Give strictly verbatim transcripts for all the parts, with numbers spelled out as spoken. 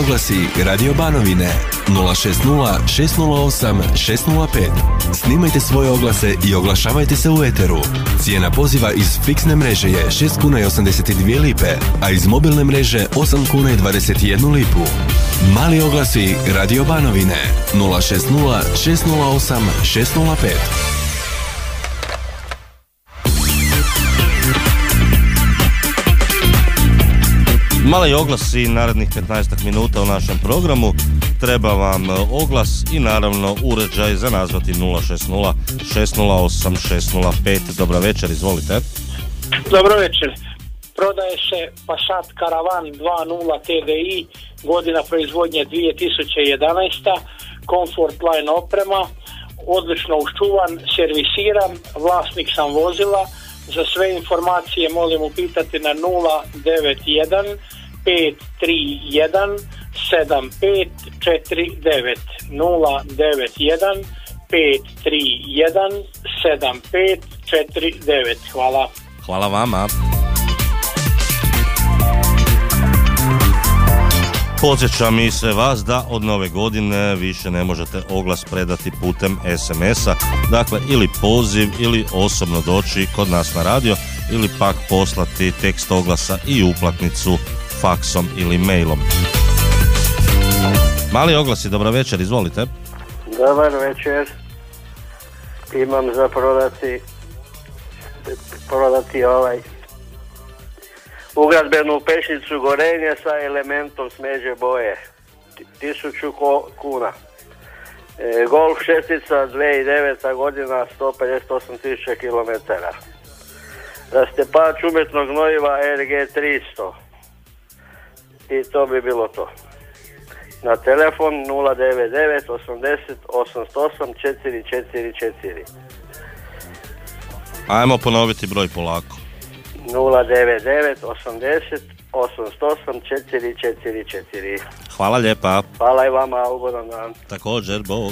oglasi Radio Banovine nula šest nula šest nula osam šest nula pet. Snimajte svoje oglase i oglašavajte se u eteru. Cijena poziva iz fiksne mreže je šest kuna i osamdeset dvije lipe, a iz mobilne mreže osam kuna i dvadeset jednu lipu. Mali oglasi Radio Banovine nula šest nula šest nula osam šest nula pet. Mali oglasi narednih petnaest minuta u našem programu. Treba vam oglas i naravno uređaj za nazvati nula šest nula šest nula osam šest nula pet. Dobra večer, izvolite. Dobro večer. Prodaje se Passat Caravan dva nula T D I, godina proizvodnje dvije tisuće jedanaesta, Comfort Line oprema, odlično uščuvan, servisiran, vlasnik sam vozila. Za sve informacije molim upitati na nula devet jedan pet tri jedan sedam pet četiri devet nula devet jedan pet tri jedan sedam pet četiri devet. Hvala. Hvala vama. Podsjećam i sve vas da od nove godine više ne možete oglas predati putem es em es a, dakle ili poziv ili osobno doći kod nas na radio ili pak poslati tekst oglasa i uplatnicu faksom ili mailom. Mali oglasi, dobra večer, izvolite. Dobar večer. Imam za prodati prodati ovaj ugradbenu pećnicu gorenje sa elementom smeđe boje, tisuću kuna. E, Golf šestica dvije tisuće deveta godina, sto pedeset osam tisuća kilometara. Rastepač umjetnog gnojiva er ge tristo. I to bi bilo to. Na telefon nula devet devet osamdeset osamsto osam četiri četiri četiri. Ajmo ponoviti broj polako. nula devet devet osamdeset osamsto osam četiri četiri četiri. Hvala lijepa. Hvala i vama, ugodan dan. Također, bok.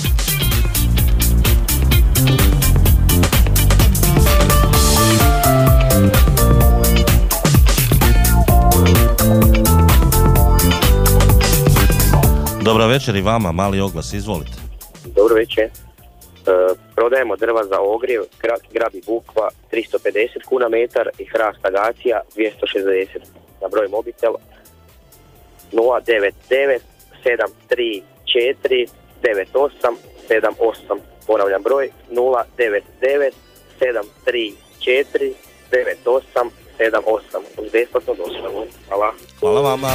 Dobra večer i vama, mali oglas, izvolite. Dobro večer. Uh, prodajemo drva za ogrjev, grad, grad i bukva tristo pedeset kuna metar i hrast agacija dvjesto šezdeset. Na broj mobitel nula devet devet sedam tri četiri devet osam sedam osam. Ponavljam broj nula devet devet sedam tri četiri devet osam sedam osam. Uz besplatno dostavu. Hvala. Hvala vama.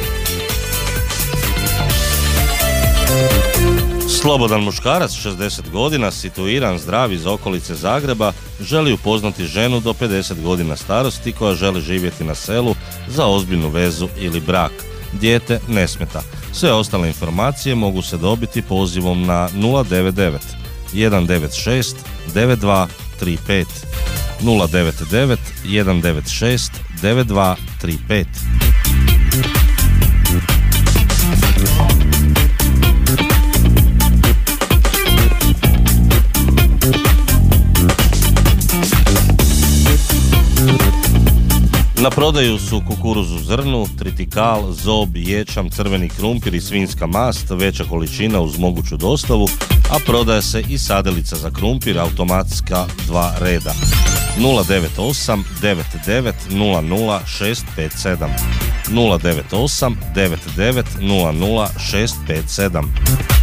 Slobodan muškarac, šezdeset godina, situiran, zdrav iz okolice Zagreba, želi upoznati ženu do pedeset godina starosti koja želi živjeti na selu za ozbiljnu vezu ili brak. Dijete ne smeta. Sve ostale informacije mogu se dobiti pozivom na nula devet devet jedan devet šest devet dva tri pet nula devet devet jedan devet šest devet dva tri pet. Na prodaju su kukuruz u zrnu, tritikal, zob, ječam, crveni krumpir i svinjska mast, veća količina uz moguću dostavu, a prodaje se i sadelica za krumpir, automatska dva reda. nula devet osam devet devet nula nula šest pet sedam nula devet osam devet devet nula nula šest pet sedam.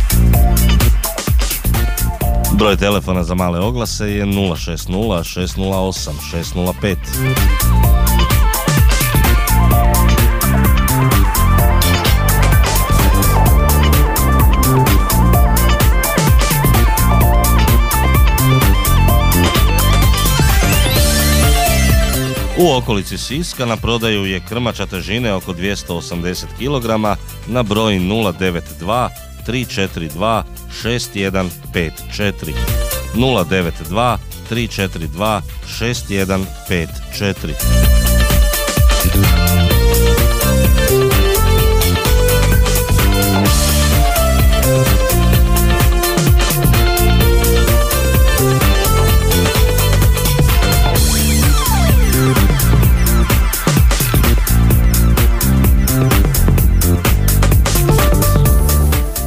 Broj telefona za male oglase je nula šest nula šest nula osam šest nula pet. U okolici Siska na prodaju je krmača težine oko dvjesto osamdeset kilograma na broj nula devet dva tri četiri dva šest jedan pet četiri nula devet dva tri četiri dva šest jedan pet četiri.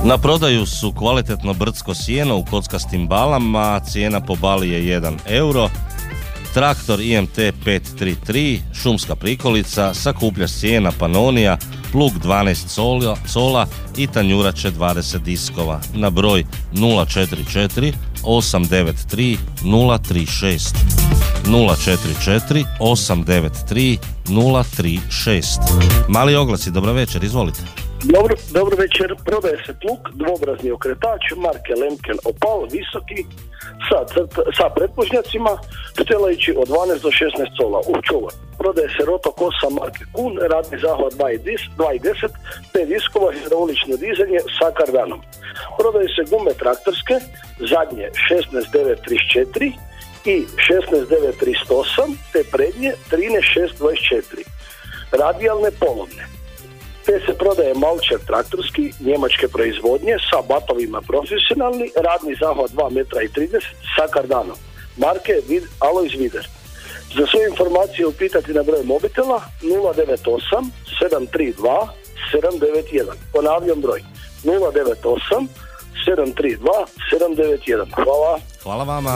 Na prodaju su kvalitetno brdsko sijeno u kockastim balama, cijena po bali je jedan euro. Traktor I M T pet tri tri, šumska prikolica, sakupljač sjena Panonija, plug dvanaest cola, cola i tanjurače dvadeset diskova na broj nula četiri četiri osam devet tri nula tri šest. nula četiri četiri osam devet tri nula tri šest. Mali oglasi, dobro večer, izvolite. Dobro, dobro večer, prodaje se plug, dvobrazni okretač, marke Lemken Opal, visoki, sa, sa pretpožnjacima, stelajući od dvanaest do šesnaest cola u čuvar. Prodaje se rotokosa marke Kun, radni zahvat dva i deset, pet diskova, hidraulično dizanje sa kardanom. Prodaje se gume traktorske, zadnje šesnaest devet trideset četiri i šesnaest devet trideset osam, te prednje trinaest šest dvadeset četiri. Radijalne polovne. Te se prodaje Malčer traktorski, njemačke proizvodnje, sa batovima profesionalni, radni zahvat dva metra i trideset sa kardanom. Marke Vid, Alois Vider. Za sve informacije upitati na broj mobitela nula devet osam sedam tri dva sedam devet jedan. Ponavljam broj nula devet osam sedam tri dva sedam devet jedan. Hvala. Hvala vama.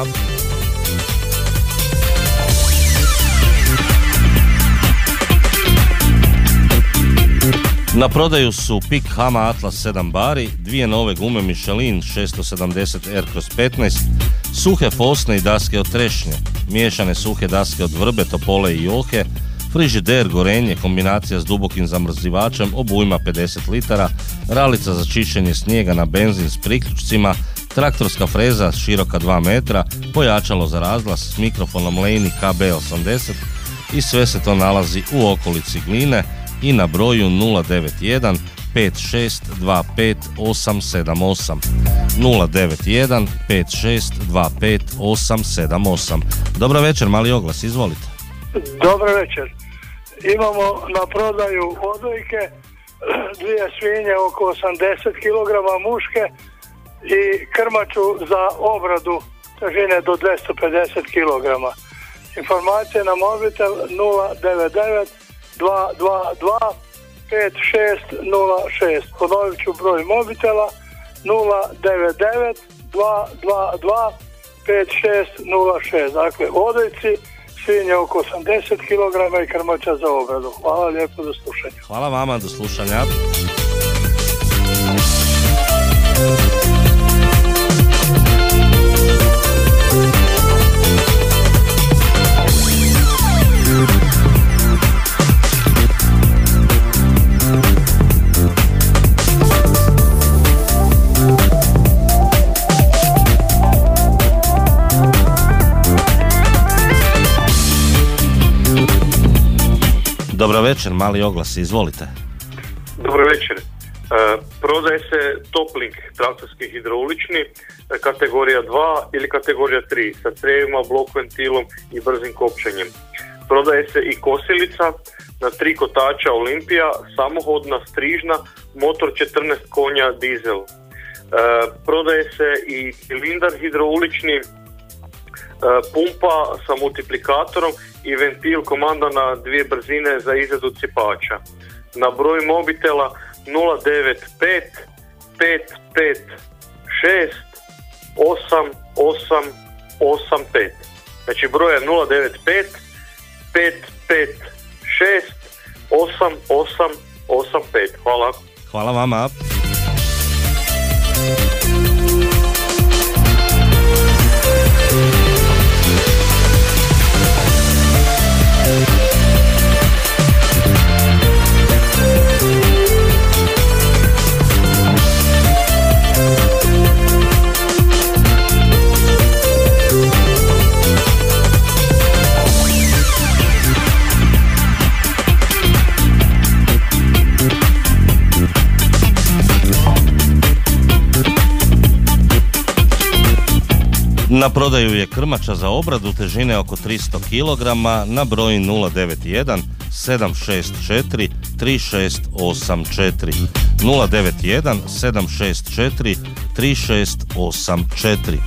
Na prodaju su Pik Hama Atlas sedam bari, dvije nove gume Michelin šesto sedamdeset R kroz petnaest, suhe fosne i daske od trešnje, miješane suhe daske od vrbe, topole i johe, frižider gorenje, kombinacija s dubokim zamrzivačem, obujma pedeset litara, ralica za čišćenje snijega na benzin s priključcima, traktorska freza široka dva metra, pojačalo za razglas s mikrofonom Laney K B osamdeset i sve se to nalazi u okolici Gline i na broju nula devet jedan pet šest dva pet osam sedam osam. nula devet jedan pet šest dva pet osam sedam osam. Dobro večer, mali oglas, izvolite. Dobro večer. Imamo na prodaju odojke, dvije svinje oko osamdeset kilograma muške i krmaču za obradu težine do dvjesto pedeset kilograma. Informacije na mobitel nula devet devet dva dva dva pet šest nula šest. Ponovit ću broj mobitela nula devet devet dva dva dva pet šest nula šest. Dakle, odojci, svinje oko osamdeset kilograma i krmača za obradu. Hvala lijepo, do slušanja. Hvala vama, do slušanja. Dobro večer, mali oglas, izvolite. Dobro večer. E, prodaje se Toplink traktorski hidraulični, kategorija dva ili kategorija tri sa crevima, blok ventilom i brzim kopčanjem. Prodaje se i kosilica na tri kotača Olimpija, samohodna, strižna, motor četrnaest konja dizel. E, prodaje se i cilindar hidraulični, pumpa sa multiplikatorom i ventil komanda na dvije brzine za izradu cipača. Na broj mobitela nula devet pet pet pet šest osam osam osam pet. Znači broj je nula devet pet pet pet šest osam osam osam pet. Hvala. Hvala vama. Na prodaju je krmača za obradu težine oko tristo kilograma na broj nula devet jedan sedam šest četiri tri šest osam četiri. nula devet jedan sedam šest četiri tri šest osam četiri.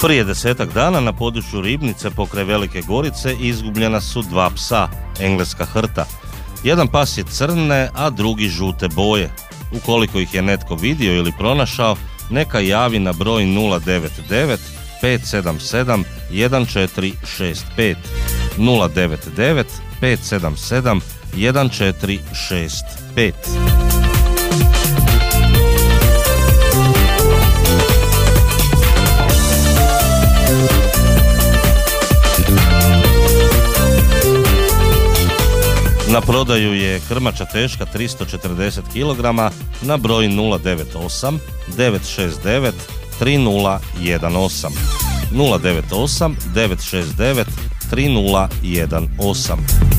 Prije desetak dana na području Ribnice pokraj Velike Gorice izgubljena su dva psa, engleska hrta. Jedan pas je crne, a drugi žute boje. Ukoliko ih je netko vidio ili pronašao, neka javi na broj nula devet devet pet sedam sedam jedan četiri šest pet. nula devet devet pet sedam sedam jedan četiri šest pet. Na prodaju je krmača teška tristo četrdeset kilograma na broj nula devet osam devet šest devet tri nula jedan osam. nula devet osam devet šest devet tri nula jedan osam.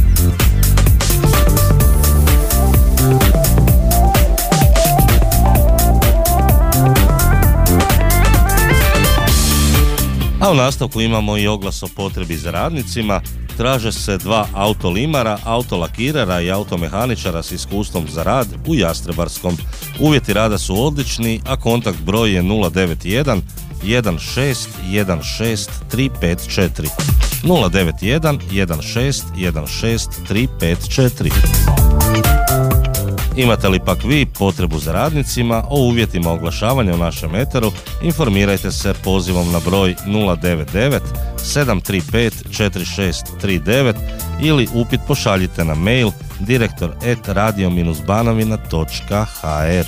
A u nastavku imamo i oglas o potrebi za radnicima. Traže se dva autolimara, autolakirara i automehaničara s iskustvom za rad u Jastrebarskom. Uvjeti rada su odlični, a kontakt broj je nula devet jedan jedan šest jedan šest tri pet četiri. nula devet jedan jedan šest jedan šest tri pet četiri. Imate li pak vi potrebu za radnicima? O uvjetima oglašavanja u našem eteru informirajte se pozivom na broj nula devet devet sedam tri pet četiri šest tri devet ili upit pošaljite na mail direktor at radio banovina točka h r.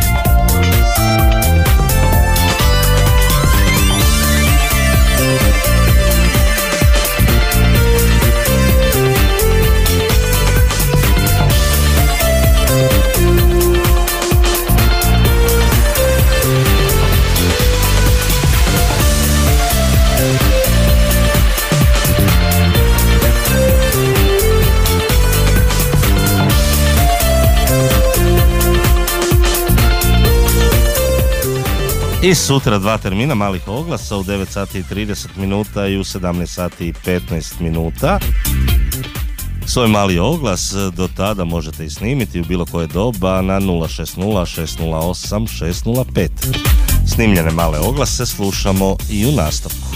I sutra dva termina malih oglasa u devet sati i trideset minuta i u sedamnaest sati i petnaest minuta. Svoj mali oglas do tada možete i snimiti u bilo koje doba na nula šest nula šest nula osam šest nula pet. Snimljene male oglase slušamo i u nastavku.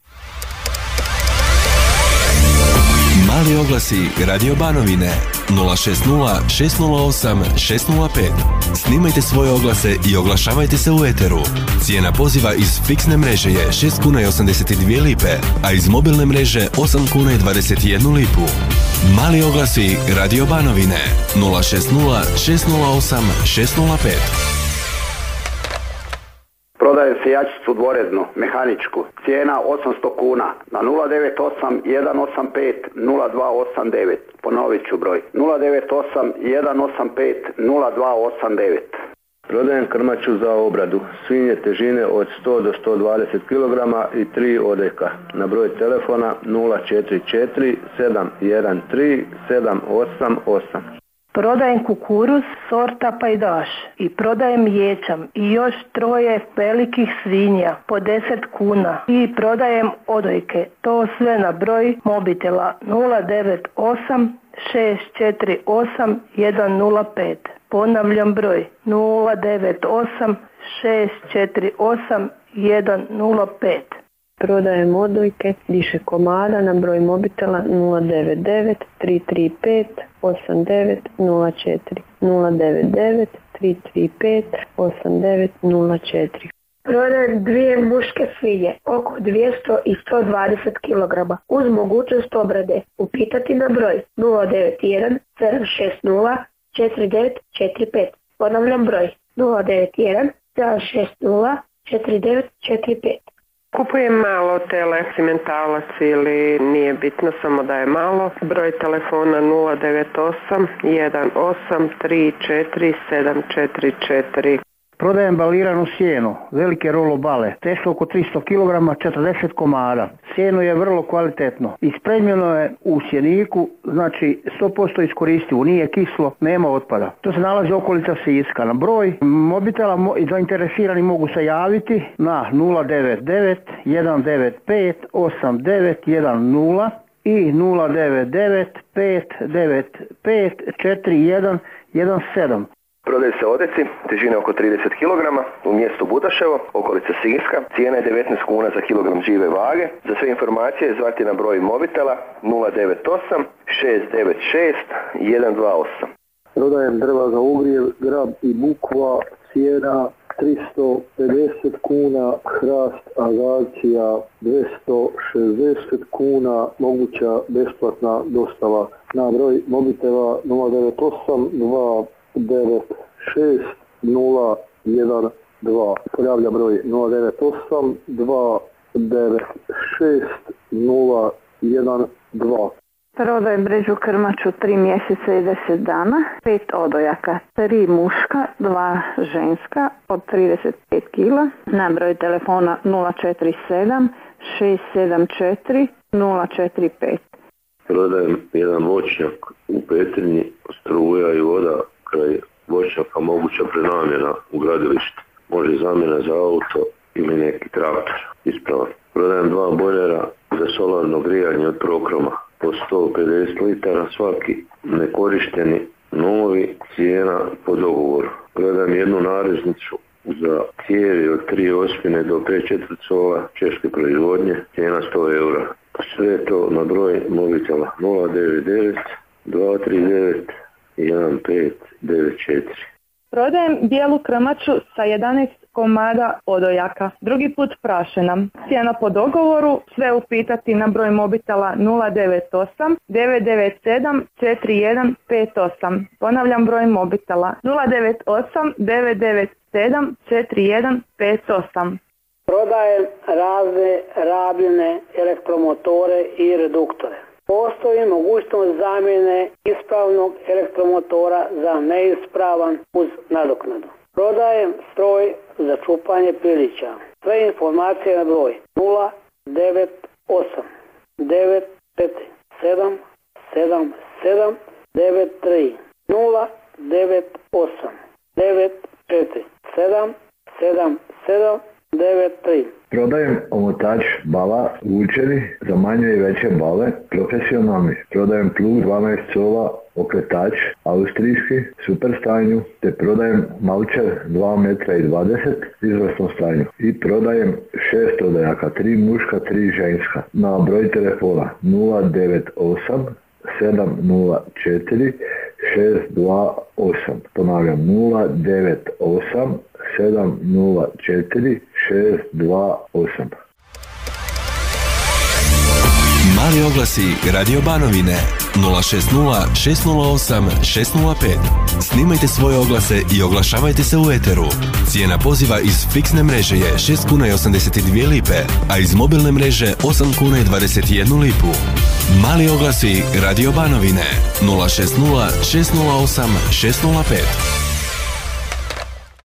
Mali oglasi Radio Banovine nula šest nula šest nula osam šest nula pet. Snimajte svoje oglase i oglašavajte se u eteru. Cijena poziva iz fiksne mreže je šest kuna i osamdeset dvije lipe, a iz mobilne mreže osam kuna i dvadeset jednu lipu. Mali oglasi Radio Banovine nula šest nula šest nula osam šest nula pet. Prodajem se jačicu dvoreznu, mehaničku. Cijena osamsto kuna na nula devet osam jedan osam pet nula dva osam devet. Ponovit ću broj. nula devet osam jedan osam pet nula dva osam devet. Prodajem krmaču za obradu. Svinje težine od sto do sto dvadeset kilograma i tri odojka. Na broj telefona nula četiri četiri sedam jedan tri sedam osam osam. Prodajem kukuruz sorta pajdaš i prodajem ječam i još troje velikih svinja po deset kuna i prodajem odojke. To sve na broj mobitela nula devet osam šest četiri osam jedan nula pet. Ponavljam broj nula devet osam šest četiri osam jedan nula pet. Prodajem odojke, više komada na broj mobitela nula devet devet tri tri pet osam devet nula četiri. nula devet devet tri tri pet osam devet nula četiri. Prodajem dvije muške svinje, oko dvjesto i sto dvadeset kilograma, uz mogućnost obrade. Upitati na broj nula devet jedan sedam šest nula četiri devet četiri pet. Ponavljam broj nula devet jedan sedam šest nula četiri devet četiri pet. Kupujem malo tele, simentalac ili nije bitno, samo da je malo. Broj telefona nula devet osam jedan osam tri četiri sedam četiri četiri. Prodajem baliranu sjenu, velike rolo bale, teško oko tristo kilograma, četrdeset komada. Sjeno je vrlo kvalitetno. Ispremljeno je u sjeniku, znači sto posto iskoristivo, nije kislo, nema otpada. To se nalazi okolica Siska. Na broj mobitela mo- i zainteresirani mogu se javiti na nula devet devet jedan devet pet osam devet jedan nula i nula devet devet pet devet pet četiri jedan jedan sedam. Prodaju se odeci, težine oko trideset kilograma, u mjestu Budaševo, okolica Siska. Cijena je devetnaest kuna za kilogram žive vage. Za sve informacije zvati na broj mobitela nula devet osam šest devet šest jedan dva osam. Prodajem drva za ogrjev, grab i bukva, cijena tristo pedeset kuna, hrast agacija dvjesto šezdeset kuna, moguća besplatna dostava na broj mobitela nula devet osam dva devet šest nula jedan dva. Ponavlja broj nula devet osam dva devet šest nula jedan dva. Prodajem mrežu krmaču tri mjeseca i deset dana, pet odojaka, tri muška, dva ženska od trideset pet kila, na broj telefona nula četiri sedam šest sedam četiri nula četiri pet. Prodajem jedan voćnjak u Petrinji, struja i voda kraj voćnjaka, moguća prenamjena u gradilište, može zamjena za auto ili neki traktor ispravan. Prodajem dva bojlera za solarno grijanje od Prokroma po sto pedeset litara svaki, nekorišteni, novi, cijena po dogovoru. Prodajem jednu nareznicu za cijevi od tri osmine do pet četvrtcola češke proizvodnje, cijena sto eura. Sve to na broj mobitela nula devet devet dva tri devet jedan pet devet četiri. Prodajem bijelu krmaču sa jedanaest komada odojaka, drugi put prašena. Cijena po dogovoru, sve upitati na broj mobitela nula devet osam devet devet sedam četiri jedan pet osam. Ponavljam broj mobitela nula devet osam devet devet sedam četiri jedan pet osam. Prodajem razne rabljene elektromotore i reduktore. Postoji mogućnost zamjene ispravnog elektromotora za neispravan uz nadoknadu. Prodajem stroj za čupanje pilića. Sve informacije na broj nula devet osam devet četiri sedam sedam sedam devet tri nula devet osam devet četiri sedam sedam sedam devet tri. Prodajem omotač bala vučeni za manje i veće bale, profesionalni. Prodajem plug dvanaest cola, okretač austrijski, super stanju, te prodajem malčer dva metra i dvadeset, izvrsnom stanju. I prodajem šest odojaka, tri muška, tri ženska. Na broj telefona nula devet osam sedam nula četiri šest dva osam. Ponavljam nula devet osam sedam nula četiri šest dva osam. Mali oglasi Radio Banovine nula šest nula šest nula osam šest nula pet. Snimajte svoje oglase i oglašavajte se u eteru. Cijena poziva iz fiksne mreže je šest kuna i osamdeset dvije lipe, a iz mobilne mreže osam kuna i dvadeset jednu lipu. Mali oglasi Radio Banovine nula šest nula šest nula osam šest nula pet.